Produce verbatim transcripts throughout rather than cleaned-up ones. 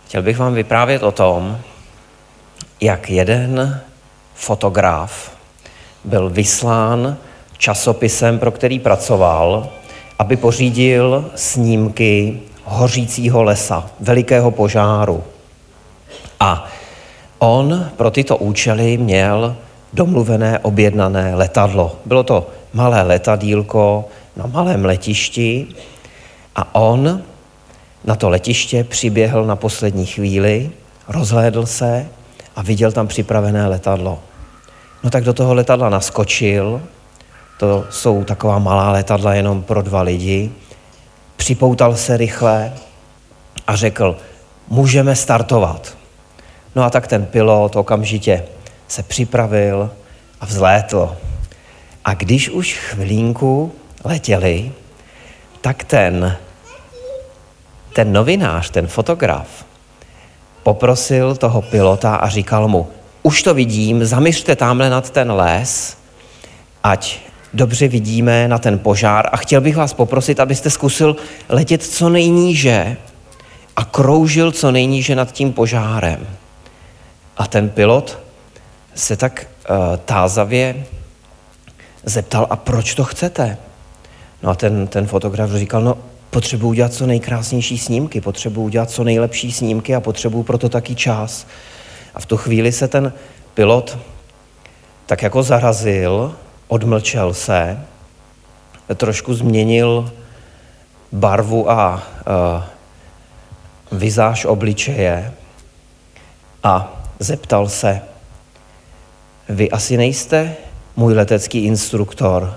Chtěl bych vám vyprávět o tom, jak jeden fotograf byl vyslán časopisem, pro který pracoval, aby pořídil snímky hořícího lesa, velikého požáru. A on pro tyto účely měl domluvené, objednané letadlo. Bylo to malé letadýlko na malém letišti a on na to letiště přiběhl na poslední chvíli, rozhlédl se a viděl tam připravené letadlo. No tak do toho letadla naskočil, to jsou taková malá letadla jenom pro dva lidi, připoutal se rychle a řekl, můžeme startovat. No a tak ten pilot okamžitě se připravil a vzlétl. A když už chvilinku letěli, tak ten, ten novinář, ten fotograf, poprosil toho pilota a říkal mu, už to vidím, zaměřte tamhle nad ten les, ať dobře vidíme na ten požár a chtěl bych vás poprosit, abyste zkusil letět co nejníže a kroužil co nejníže nad tím požárem. A ten pilot se tak uh, tázavě zeptal, a proč to chcete? No a ten, ten fotograf říkal, no potřebuji udělat co nejkrásnější snímky, potřebuji udělat co nejlepší snímky a potřebuji proto taky čas. A v tu chvíli se ten pilot tak jako zarazil, odmlčel se, trošku změnil barvu a uh, vizáž obličeje a zeptal se, vy asi nejste můj letecký instruktor.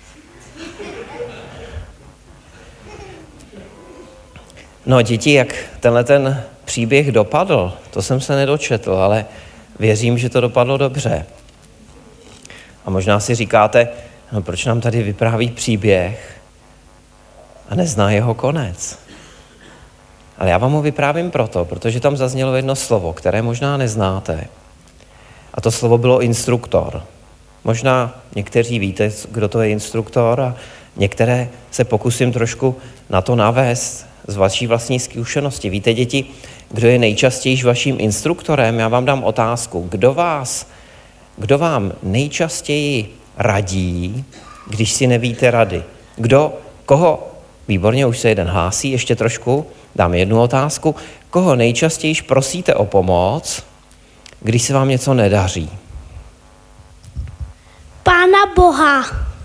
No děti, jak tenhle ten příběh dopadl, to jsem se nedočetl, ale věřím, že to dopadlo dobře. A možná si říkáte, no proč nám tady vypráví příběh a nezná jeho konec. Ale já vám ho vyprávím proto, protože tam zaznělo jedno slovo, které možná neznáte. A to slovo bylo instruktor. Možná někteří víte, kdo to je instruktor a některé se pokusím trošku na to navést z vaší vlastní zkušenosti. Víte, děti, kdo je nejčastěji vaším instruktorem? Já vám dám otázku. Kdo vás, kdo vám nejčastěji radí, když si nevíte rady? Kdo, koho, výborně, už se jeden hlásí, ještě trošku, dám jednu otázku. Koho nejčastěji prosíte o pomoc, když se vám něco nedaří? Pána Boha.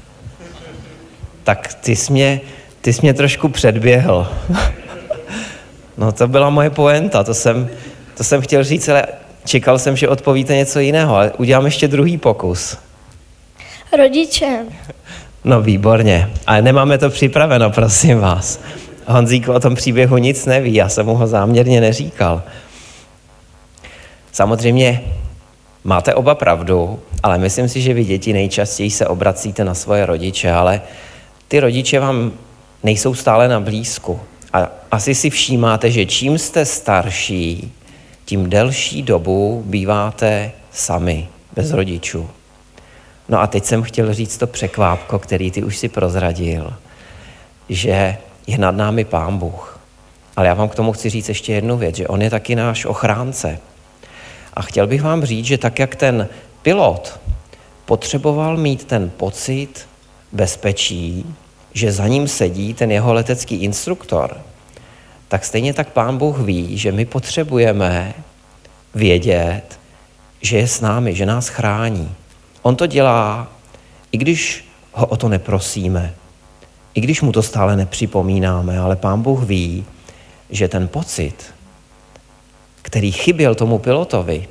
Tak ty jsi mě, ty jsi mě trošku předběhl. No to byla moje poenta, to jsem, to jsem chtěl říct, ale čekal jsem, že odpovíte něco jiného, ale udělám ještě druhý pokus. Rodiče. No výborně, ale nemáme to připraveno, prosím vás. Honzík o tom příběhu nic neví, já jsem mu ho záměrně neříkal. Samozřejmě máte oba pravdu, ale myslím si, že vy děti nejčastěji se obracíte na svoje rodiče, ale ty rodiče vám nejsou stále na blízku. A asi si všímáte, že čím jste starší, tím delší dobu býváte sami, bez rodičů. No a teď jsem chtěl říct to překvápko, který ty už si prozradil, že je nad námi Pán Bůh. Ale já vám k tomu chci říct ještě jednu věc, že on je taky náš ochránce. A chtěl bych vám říct, že tak, jak ten pilot potřeboval mít ten pocit bezpečí, že za ním sedí ten jeho letecký instruktor, tak stejně tak Pán Bůh ví, že my potřebujeme vědět, že je s námi, že nás chrání. On to dělá, i když ho o to neprosíme, i když mu to stále nepřipomínáme, ale Pán Bůh ví, že ten pocit, který chyběl tomu pilotovi,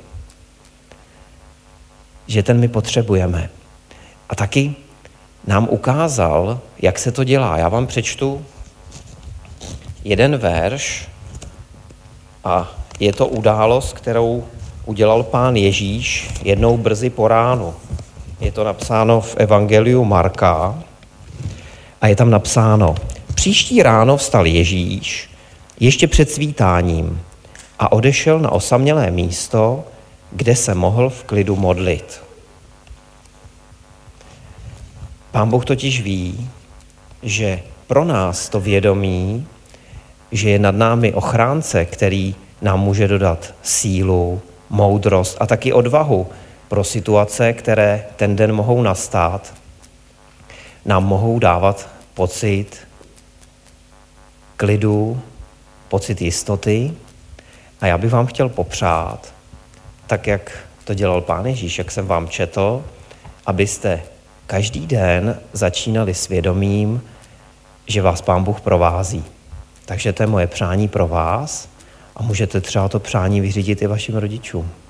že ten my potřebujeme. A taky nám ukázal, jak se to dělá. Já vám přečtu jeden verš a je to událost, kterou udělal Pán Ježíš jednou brzy po ránu. Je to napsáno v Evangeliu Marka a je tam napsáno, příští ráno vstal Ježíš ještě před svítáním a odešel na osamělé místo, kde se mohl v klidu modlit. Pán Bůh totiž ví, že pro nás to vědomí, že je nad námi ochránce, který nám může dodat sílu, moudrost a taky odvahu pro situace, které ten den mohou nastat, nám mohou dávat pocit klidu, pocit jistoty. A já bych vám chtěl popřát, tak jak to dělal Pán Ježíš, jak jsem vám četl, abyste každý den začínali svědomím, že vás Pán Bůh provází. Takže to je moje přání pro vás a můžete třeba to přání vyřídit i vašim rodičům.